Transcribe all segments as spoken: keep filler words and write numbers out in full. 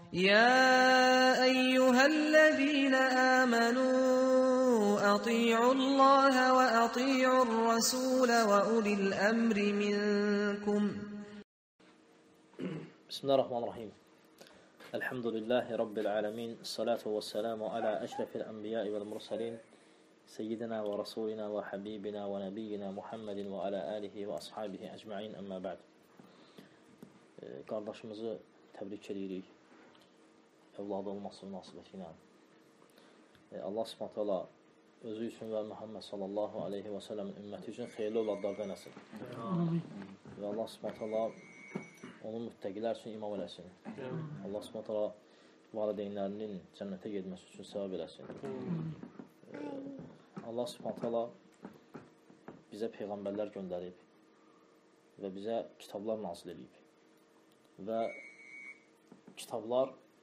يا أيها الذين آمنوا أطيعوا الله وأطيعوا الرسول وأولي الأمر منكم. بسم الله الرحمن الرحيم. الحمد لله رب العالمين. الصلاة والسلام على أشرف الأنبياء والمرسلين سيدنا ورسولنا وحبيبنا ونبينا محمد وعلى آله وأصحابه أجمعين. أما بعد. Qardaşımızı təbrik edirik. Evladı olması münasibəti ilə. Allah Subhanahu taala özü üçün və Muhammed sallallahu aleyhi və səlləmin ümməti üçün xeyirli övladlardan eləsin. Və Allah Subhanahu taala onun müttəqilər üçün imam eləsin. Allah Subhanahu taala valideynlərinin cənnətə getməsi üçün səbəb eləsin. Allah Subhanahu taala bizə peyğəmbərlər göndərib və bizə kitablar nazil edib. Və kitablar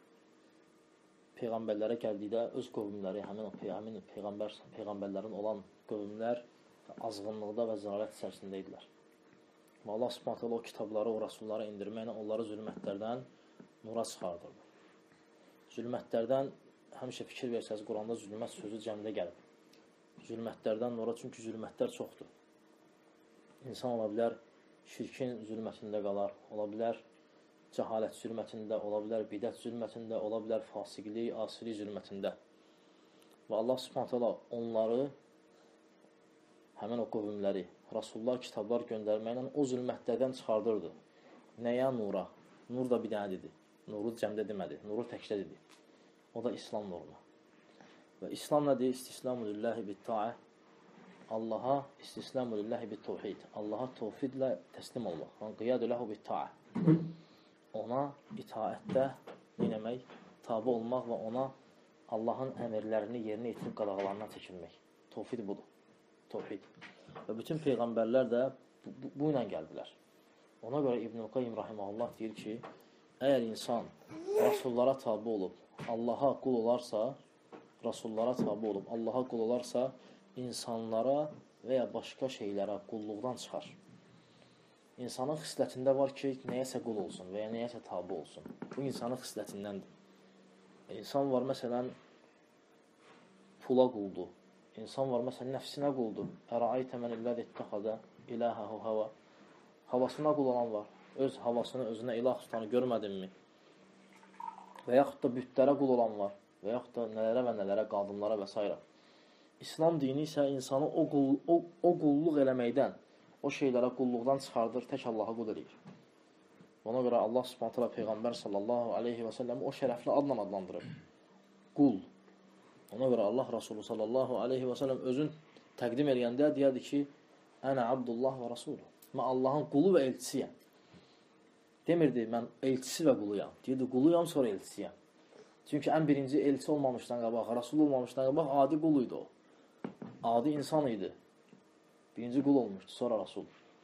peyğəmbərlərə gəldikdə öz qövmləri, həmin o həmin peyğəmbər peyğəmbərlərin olan qövmlər azğınlıqda və zəlalət içərisində idilər. Və Allah Subhanahu taala o kitabları, o rəsullara endirməklə onları zülmətlərdən nura çıxardırdı. Zülmətlərdən həmişə fikir versəz, Quranda zülmət sözü cəmdə gəlib. Zülmətlərdən nura, çünki zülmətlər çoxdur. İnsan ola bilər şirkin zülmətində qalar, ola bilər cəhalət zülmətində, ola bilər bidət zülmətində, ola bilər fasiqlik, asilik zülmətində. Və Allah Subhanahu taala onları, həmin o qövmləri, Rasullar, kitablar göndərməklə o zülmətlərdən çıxardırdı. Nəyə? Nura. Nur da bir dənədir. Nuru cəmdə demədi, nuru təkdə dedi. O da İslam nuruna. Və İslam nədir? İstislamu lillahi bit-ta'a. Allaha istislamu lillahi bit-tevhid. Allaha tevhidlə təslim olmaq. Qiyadu lahu bit-ta'a. Ona itaətdə nəmək? Tabe olmaq və ona Allahın əmrlərini yerinə yetirib qadağalarından çəkilmək. Tevhid budur. Tevhid. Və bütün peyğəmbərlər də bu, bu, bu ilə gəldilər. Ona görə İbn-i Qayyim rahimehullah deyir ki, əgər insan Rasullara tabe olub, Allaha qul olarsa, Rasullara tabe olub, Allaha qul olarsa, insanlara və ya başqa şeylərə qulluqdan çıxar. İnsanın xislətində var ki, nəyəsə qul olsun və ya nəyəsə tabe olsun. Bu insanın xislətindəndir. İnsan var, məsələn, pula quldur. İnsan var, məsələn, nəfsinə quldur. Ərəaytə mən illəd ittəxadə iləhəhu həvə. Havasına qul olan var. Öz havasını, özünə ilah tutanı görmədinmi? Və yaxud da bütlərə qul olan var. Və yaxud da nələrə və nələrə, qadınlara və s. İslam dini isə insanı o, qul, o, o qulluq eləməkdən, o şeylərə qulluqdan çıxardır, tək Allaha qul edir. Ona görə Allah Subhanahu taala Peyğəmbər sallallahu aleyhi və səlləm o şərəfli adla adlandırır. Qul. Ona görə Allah Rasulü sallallahu aleyhi və səlləm özün təqdim eləyəndə deyərdi ki, Ənə Abdullah və Rasulü. Mən Allahın qulu və elçisiyəm. Demirdi, mən elçisi və quluyam. Deyirdi, quluyam, sonra elçisiyəm. Çünki ən birinci elçi olmamışdan qabaq, Rasul olmamışdan qabaq, adi qul idi o. Adi insan idi. Birinci qul olmuşdu, sonra Rasul.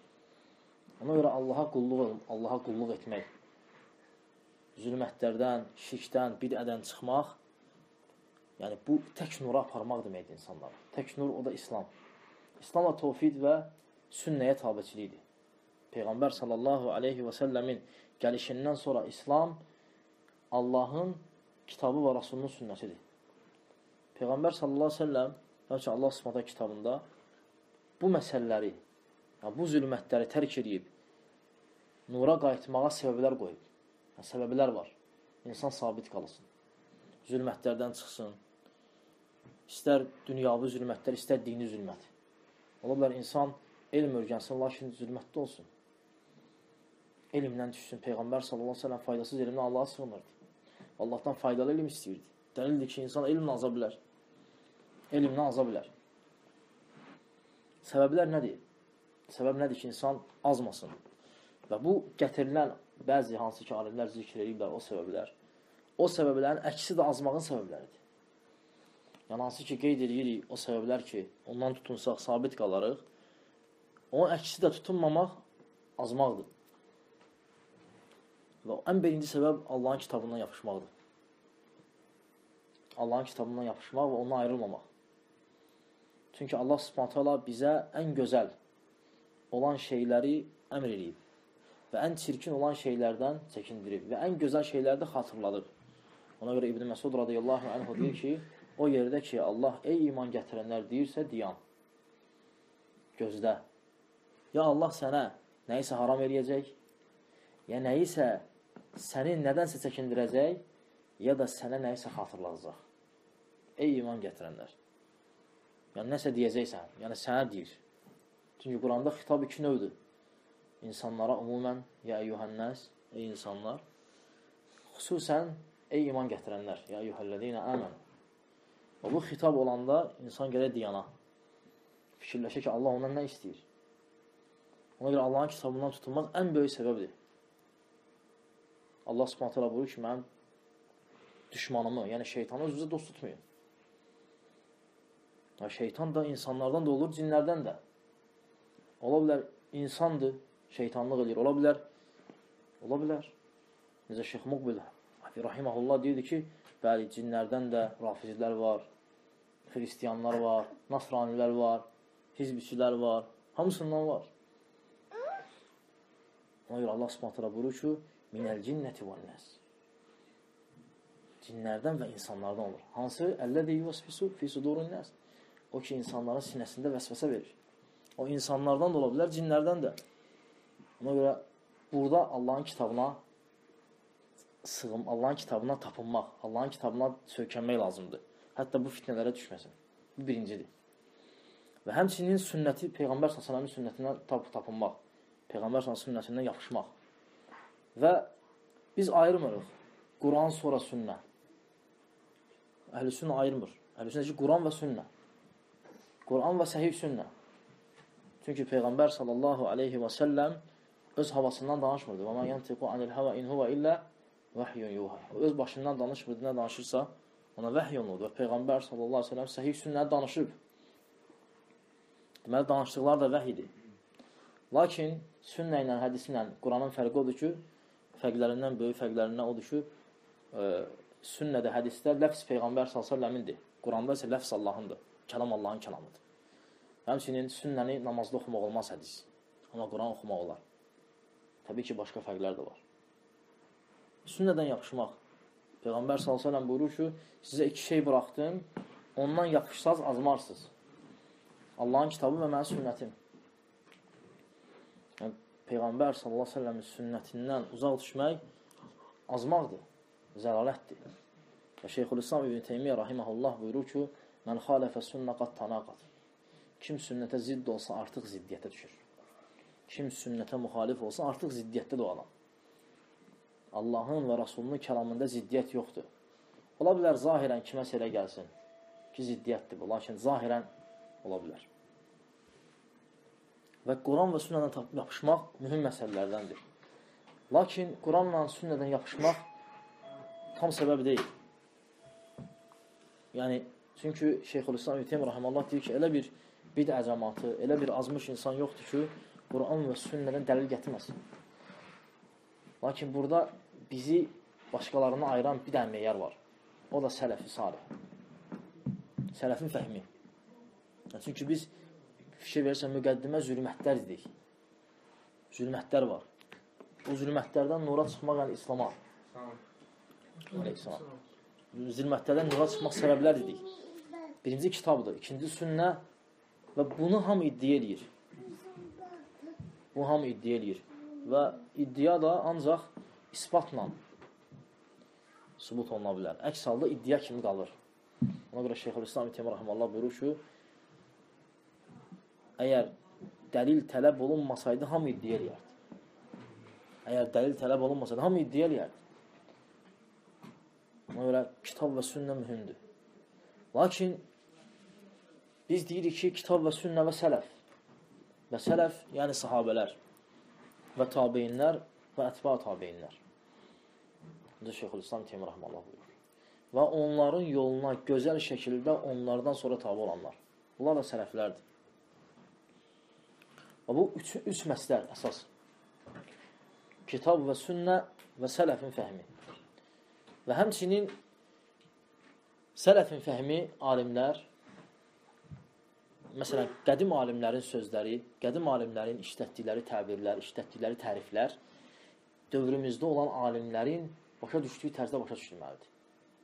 Ona görə Allaha qulluq, Allaha qulluq etmək, zülmətlərdən, şirkdən, bidədən çıxmaq, yəni bu tək nura aparmaq deməkdir insanlara. Tək nur, o da İslam. İslamla tevhid və sünnəyə tabiçilikdir. Peyğəmbər sallallahu aleyhi və səlləmin gəlişindən sonra İslam Allahın kitabı və Rasulunun sünnətidir. Peyğəmbər sallallahu aleyhi və səlləm, həmçə Allah Subhanahu kitabında bu məsələləri, yəni bu zülmətləri tərk edib, nura qayıtmağa səbəblər qoyub. Yəni, səbəblər var. İnsan sabit qalsın. Zülmətlərdən çıxsın. İstər dünyavi zülmətlər, istər dini zülmət. Ola bilər, insan elm örgənsin, lakin zülmətdə olsun. Elmdən düşsün. Peyğəmbər sallallahu aleyhi və səlləm faydasız elmdən Allaha sığınırdı. Allahdan faydalı elm istəyirdi. Dəlildir ki, insan elmlə aza bilər. Elmlə aza bilər. Səbəblər nədir? Səbəb nədir ki, insan azmasın? Və bu gətirilən bəzi hansı ki, alimlər zikr ediblər o səbəblər. O səbəblərin əksi də azmağın səbəbləridir. Yəni, hansı ki, qeyd edirik o səbəblər ki, ondan tutunsaq, sabit qalarıq. Onun əksi də tutunmamaq azmaqdır. Və ən birinci səbəb Allahın kitabından yapışmaqdır. Allahın kitabından yapışmaq və ondan ayrılmamaq. Çünki Allah Subhanahu taala bizə ən gözəl olan şeyləri əmr edib və ən çirkin olan şeylərdən çəkindirib və ən gözəl şeyləri də xatırladıb. Ona görə İbn Məsud radiyallahu anhu deyir ki, o yerdə ki, Allah ey iman gətirənlər deyirsə, diyan. Gözlə. Ya Allah sənə nəyisə haram eləyəcək, ya nəyisə səni nədənsə çəkindirəcək, ya da sənə nəyisə xatırladacaq. Ey iman gətirənlər. Yəni, nəsə deyəcəksən, yəni sənə deyir. Çünki Quranda xitab iki növdür. İnsanlara umumən, ya eyyuhənnəs, ey insanlar. Xüsusən, ey iman gətirənlər, ya eyyuhəllədiyinə əmən. Və bu xitab olanda insan gələk diyana. Fikirləşək ki, Allah ondan nə istəyir? Ona görə Allahın kitabından tutulmaq ən böyük səbəbdir. Allah Subhanahu taala buyurur ki, mənim düşmanımı, yəni şeytanı özünüzə dost tutmayın. Ya, şeytan da insanlardan da olur, cinlərdən də. Ola bilər, insandır, şeytanlıq edir. Ola bilər, ola bilər. Necə Şeyx Muqbil rahiməhullah deyirdi ki, bəli, cinlərdən də rafizlər var, xristiyanlar var, nasranilər var, hizbiçilər var, hamısından var. Ona görə Allah Subhanahu taala buyurur ki, minəl cinnəti və nəs. Cinlərdən və insanlardan olur. Hansı? Əlləzi yuvasfisu fi sudurun nəs. O ki, insanların sinəsində vəsvəsə verir. O insanlardan da ola bilər, cinlərdən də. Ona görə burada Allahın kitabına sığım, Allahın kitabına tapınmaq, Allahın kitabına söykənmək lazımdır. Hətta bu fitnələrə düşməsin. Bu birincidir. Və həmçinin sünnəti, Peyğəmbər sallallahu əleyhi və səlləmin sünnətinə tap tapınmaq, Peyğəmbər sallallahu əleyhi və səlləmin sünnətindən yapışmaq. Və biz ayırmırıq. Quran sonra sünnə. Əhl-i sünnə ayırmır. Əhl-i sünnə ki, Quran və sünnə. Quran və səhih sünnə. Çünki Peyğəmbər sallallahu aleyhi və səlləm öz havasından danışmırdı. Və mən yantiqu anil hava in huva illə vəhyun yuha. O öz başından danışmırdı, nə danışırsa ona vəhy olunurdu. Və Peyğəmbər sallallahu aleyhi və səlləm səhih sünnə danışıb. Deməli, danışdıqlar da vəhidir. Lakin sünnə ilə, hədisi ilə Quranın fərqi odur ki, fərqlərindən, böyük fərqlərindən odur ki, e, sünnədə, hədisdə ləfz Peyğəmbər sallallahu əleyhi və səlləmindir. Quranda isə ləfz Allahındır. Kəlam Allahın kəlamıdır. Həmçinin sünnəni namazda oxumaq olmaz hədis. Amma Quran oxumaq olar. Təbii ki, başqa fərqlər də var. Sünnədən yapışmaq. Peyğəmbər sallallahu əleyhi və səlləm buyurur ki, sizə iki şey buraxdım, ondan yapışsaz azmarsınız. Allahın kitabı və mənim sünnətim. Yəni, Peyğəmbər sallallahu əleyhi və səlləmin sünnətindən uzaq düşmək azmaqdır, zəlalətdir. Və Şeyxülislam İbn Teymiyyə rahiməhullah buyurur ki, mən xalifə sünnə qat tanaqat. Kim sünnətə zidd olsa artıq ziddiyyətə düşür. Kim sünnətə müxalif olsa artıq ziddiyyətdə də o adam. Allahın və Rasulunun kəlamında ziddiyyət yoxdur. Ola bilər zahirən kiməsə elə gəlsin ki, ziddiyyətdir bu, lakin zahirən ola bilər. Və Quran və sünnədən yapışmaq mühüm məsələlərdəndir. Lakin Quranla sünnədən yapışmaq tam səbəb deyil. Yəni, çünki Şeyxülislam İbn Teymiyyə rahimehullah deyir ki, elə bir bid'a cəmaatı, elə bir azmış insan yoxdur ki, Quran və sünnədən dəlil gətirməsin. Lakin burada bizi başqalarına ayıran bir dənə meyar var. O da sələf-i salih. Sələfin fəhmi. Çünki biz fikir verirsən, müqəddimə zülmətlər dedik. Zülmətlər var. O zülmətlərdən nura çıxmaq, yəni İslama. Aleykissalam. Zülmətlərdən nura çıxmaq səbəblər dedik. Birinci kitabdır, ikinci sünnə və bunu hamı iddia edir. Bu hamı iddia edir. Və iddia da ancaq isbatla sübut oluna bilər. Əks halda iddia kimi qalır. Ona görə Şeyxülislam İbn Teymiyyə rahimehullah buyurur ki, əgər dəlil tələb olunmasaydı, hamı iddia eləyərdi. Əgər dəlil tələb olunmasaydı, hamı iddia eləyərdi. Ona görə kitab və sünnə mühümdür. Lakin biz deyirik ki, kitab və sünnə və sələf. Və sələf, yəni sahabələr və tabeyinlər və ətba tabeyinlər. Necə Şeyxülislam İbn Teymiyyə rahimehullah buyurur. Və onların yoluna gözəl şəkildə onlardan sonra tabi olanlar. Bunlar da sələflərdir. Və bu üç, üç məsələr əsas. Kitab və sünnə və sələfin fəhmi. Və həmçinin sələfin fəhmi alimlər, məsələn, qədim alimlərin sözləri, qədim alimlərin işlətdikləri təbirlər, işlətdikləri təriflər dövrümüzdə olan alimlərin başa düşdüyü tərzdə başa düşülməlidir.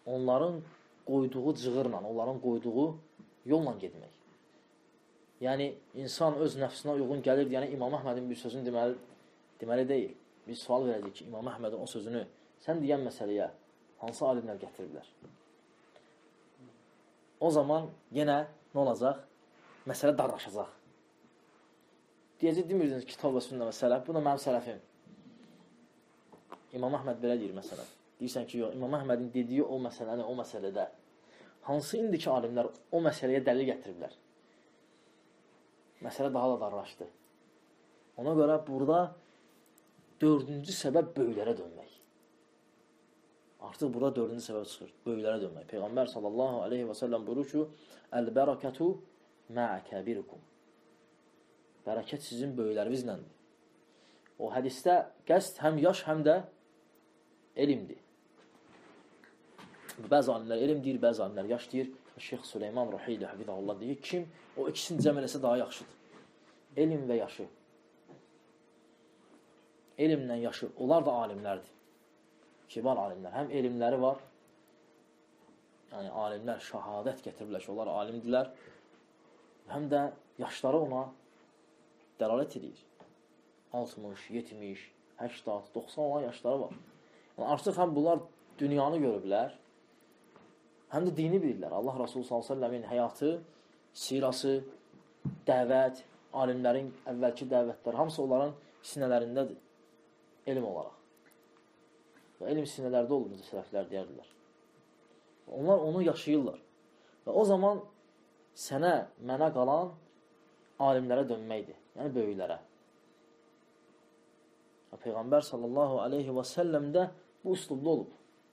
onların qoyduğu cığırla, onların qoyduğu yolla getmək. Yəni, insan öz nəfsinə uyğun gəlir, yəni İmam Əhmədin bir sözünü deməli, deməli deyil. Biz sual verəcək ki, İmam Əhmədin o sözünü sən deyən məsələyə hansı alimlər gətiriblər? O zaman yenə nə olacaq? Məsələ darlaşacaq. Deyəcək, demirsiniz kitab və sünnə və sələf, bu da mənim sələfim. İmam Əhməd belə deyir məsələn. Deyirsən ki, yox, İmam Əhmədin dediyi o məsələni, o məsələdə hansı indiki alimlər o məsələyə dəlil gətiriblər? Məsələ daha da darlaşdı. Ona görə burada dördüncü səbəb böyüklərə dönmək. Artıq burada dördüncü səbəb çıxır. Böyüklərə dönmək. Peyğəmbər sallallahu aleyhi və səlləm buyurur ki, Əl-bərəkətu mə'əkəbirikum. Bərəkət sizin böyüklərinizləndir. O hədisdə qəsd həm yaş, həm də elmdir. Bəzi alimlər elm deyir, bəzi alimlər yaş deyir. Şeyx Süleyman Ruhiyli Həfidəhullah deyir, kim o ikisini cəm eləsə daha yaxşıdır. Elm və yaşı. Elmlə yaşı, onlar da alimlərdir. Kibar alimlər. Həm elmləri var, yəni alimlər şəhadət gətiriblər ki, onlar alimdirlər. Həm də yaşları ona dəlalət edir. altmış, yetmiş, səksən, doxsan olan yaşları var. Yəni, artıq həm bunlar dünyanı görüblər, həm də dini bilirlər. Allah Rasulü sallallahu əleyhi və səlləmin həyatı, sirası, dəvət, alimlərin əvvəlki dəvətləri, hamısı onların sinələrindədir, elm olaraq. Və elm sinələrdə olur, necə sələflər deyərdilər. Onlar onu yaşayırlar. Və o zaman sənə, mənə qalan alimlərə dönməkdir, yəni böyüklərə. Peyğəmbər sallallahu aleyhi və səlləm də bu üslubda olub.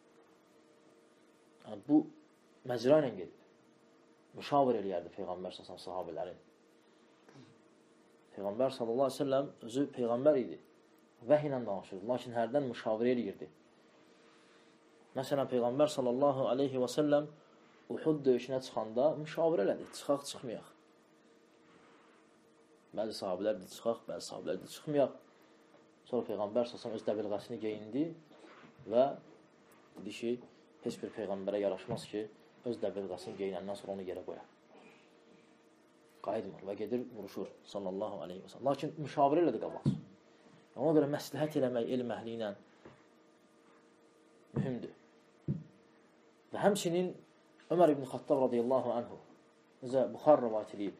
Yəni, bu məcra ilə gedib. Müşavir eləyərdi Peyğəmbər sallallahu aleyhi və səlləm sahabələrin. Peyğəmbər sallallahu aleyhi və səlləm özü Peyğəmbər idi. Vəhy ilə danışırdı, lakin hərdən müşavir eləyirdi. Məsələn, Peyğəmbər sallallahu aleyhi və səlləm Uhud döyüşünə çıxanda müşavir elədi, çıxaq, çıxmayaq. Bəzi sahabələr də çıxaq, bəzi sahabələr də çıxmayaq. Sonra Peyğəmbər sallallahu öz dəbilğəsini geyindi və dedi ki, heç bir Peyğəmbərə yaraşmaz ki, öz dəbilğəsini geyinəndən sonra onu yerə qoyar. Qayıdmır və gedir, vuruşur sallallahu aleyhi və səlləm. Lakin müşavir elədi qabaq. Ona görə məsləhət eləmək elm əhli ilə mühümdür. Və həmçinin Ömər ibn Xattab radiyallahu anhu, necə Buxar rəvat edib.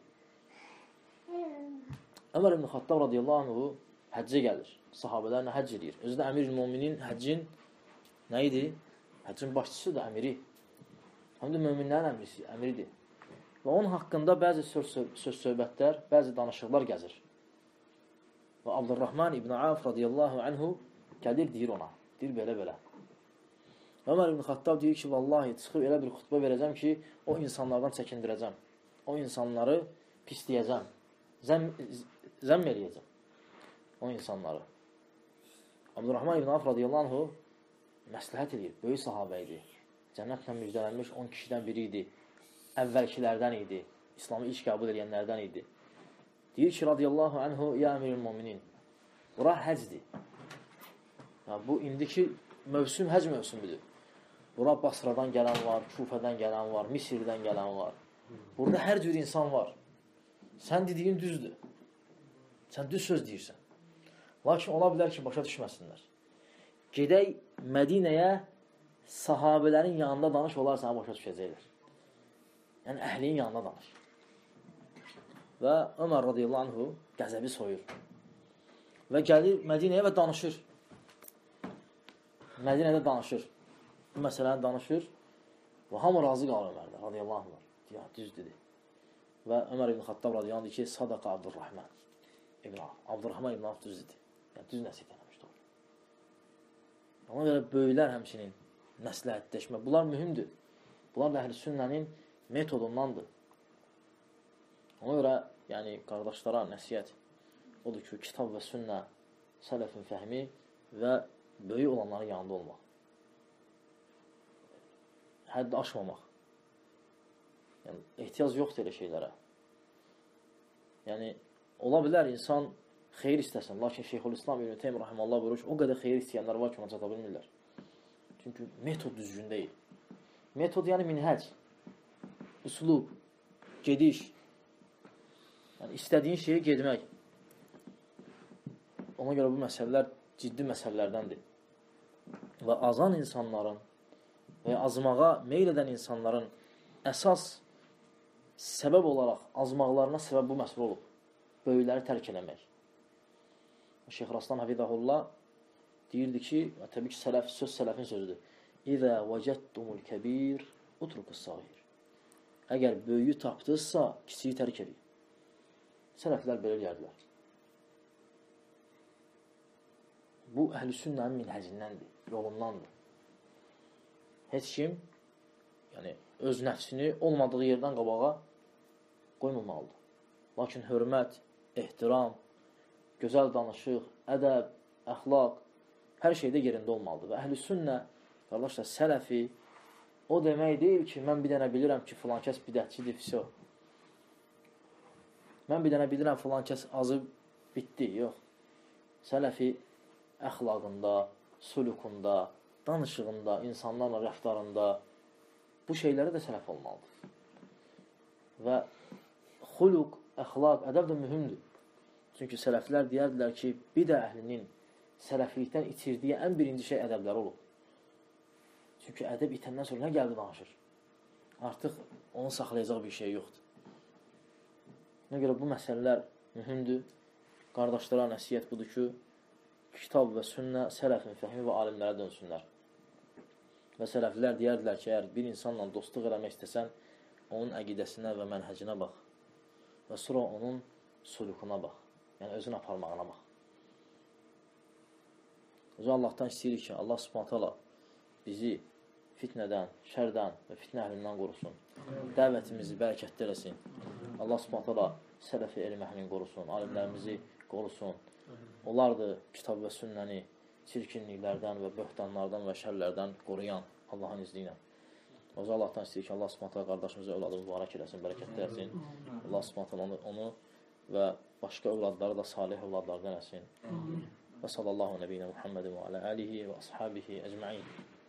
Ömər ibn Xattab radiyallahu anhu həccə gəlir. Sahabələrlə həcc edir. Özü də əmir-i-müminin həccin nə idi? Həccin başçısı da əmiri. Həm də möminlərin əmrisi, əmiridir. Və onun haqqında bəzi söz-söhbətlər, bəzi danışıqlar gəzir. Və Abdurrahman ibn Avf radiyallahu anhu gəlir, deyir ona. Deyir belə-belə. Ömər ibn Xattab deyir ki, vallahi çıxıb elə bir xutbə verəcəm ki, o insanlardan çəkindirəcəm. O insanları pisləyəcəm. Zəm, zəmm eləyəcəm. O insanları. Abdurrahman ibn Avf radiyallahu anhu məsləhət edir. Böyük sahabə idi. Cənnətlə müjdələnmiş on kişidən biri idi. Əvvəlkilərdən idi. İslamı ilk qəbul edənlərdən idi. Deyir ki, radiyallahu anhu, ya əmirül-müminin, bura həcdir. Yəni, bu indiki mövsüm həc mövsümüdür. Bura Basradan gələn var, Kufədən gələn var, Misirdən gələn var. Burada hər cür insan var. Sən dediyin düzdür. Sən düz söz deyirsən. Lakin ola bilər ki, başa düşməsinlər. Gedək Mədinəyə sahabələrin yanında danış, onlar sənə başa düşəcəklər. Yəni, əhlinin yanında danış. Və Ömər radiyallahu anhu qəzəbi soyur. Və gəlir Mədinəyə və danışır. Mədinədə danışır. Bu məsələni danışır və hamı razı qalır Ömərdə radiyallahu anhu. Ya, düz dedi. Və Ömər ibn Xattab radiyallahu anhu deyir ki, sadaqa Abdurrahman ibn Avf. Abdurrahman ibn Avf düz dedi. Yəni, düz nəsiyyət eləmişdir. Ona görə böyüklər həmçinin məsləhətləşmə. Bunlar mühümdür. Bunlar da əhl-i sünnənin metodundandır. Ona görə, yəni, qardaşlara nəsiyyət odur ki, kitab və sünnə, sələfin fəhmi və böyük olanların yanında olmaq. Həddi aşmamaq. Yəni, ehtiyac yoxdur elə şeylərə. Yəni, ola bilər insan xeyir istəsin, lakin Şeyxülislam İbn Teymiyyə rahimeullah buyurur ki, o qədər xeyir istəyənlər var ki, ona çata bilmirlər. Çünki metod düzgün deyil. Metod yəni minhəc, üslub, gediş. Yəni istədiyin şeyə getmək. Ona görə bu məsələlər ciddi məsələlərdəndir. Və azan insanların və azmağa meyl edən insanların əsas səbəb olaraq azmaqlarına səbəb bu məsələ olub. Böyükləri tərk eləmək. Şeyx Raslan Hafizahullah deyirdi ki, və təbii ki, sələf, söz sələfin sözüdür. İzə vəcəddumul kəbir, utrukus sağir. Əgər böyüyü tapdınızsa, kiçiyi tərk edin. Sələflər belə deyərdilər. Bu, əhl-i sünnənin minhəcindəndir, yolundandır. Heç kim, yəni, öz nəfsini olmadığı yerdən qabağa qoymamalıdır. Lakin hörmət, ehtiram, gözəl danışıq, ədəb, əxlaq, hər şeydə yerində olmalıdır. Və əhl-i sünnə, qardaşlar, sələfi o demək deyil ki, mən bir dənə bilirəm ki, filan kəs bidətçidir, fisyo. Mən bir dənə bilirəm, filan kəs azı bitdi, yox. Sələfi əxlaqında, sulukunda, danışığında, insanlarla rəftarında bu şeylərə də sələf olmalıdır. Və xuluq, əxlaq, ədəb də mühümdür. Çünki sələflər deyərdilər ki, bidə əhlinin sələflikdən itirdiyi ən birinci şey ədəblər olub. Çünki ədəb itəndən sonra nə gəldi danışır? Artıq onu saxlayacaq bir şey yoxdur. Ona görə bu məsələlər mühümdür. Qardaşlara nəsiyyət budur ki, kitab və sünnə sələfin fəhmi və alimlərə dönsünlər. Və sələflər deyərdilər ki, əgər bir insanla dostluq eləmək istəsən, onun əqidəsinə və mənhəcinə bax. Və sonra onun sulukuna bax. Yəni, özün aparmağına bax. Özü Allahdan istəyirik ki, Allah Subhanahu taala bizi fitnədən, şərdən və fitnə əhlindən qorusun. Dəvətimizi bərəkətli eləsin. Allah Subhanahu taala sələfi elm əhlini qorusun, alimlərimizi qorusun. Onlardır kitab və sünnəni çirkinliklərdən və böhtanlardan və şərlərdən qoruyan Allahın izni ilə. O zaman Allahdan istəyir ki, Allah Subhanahu taala qardaşımıza övladı mübarək eləsin, bərəkətli eləsin. Allah Subhanahu taala onu və başqa övladları da salih övladlardan eləsin. Və sallallahu nəbiyyinə Muhammedin və alə alihi və ashabihi əcmain.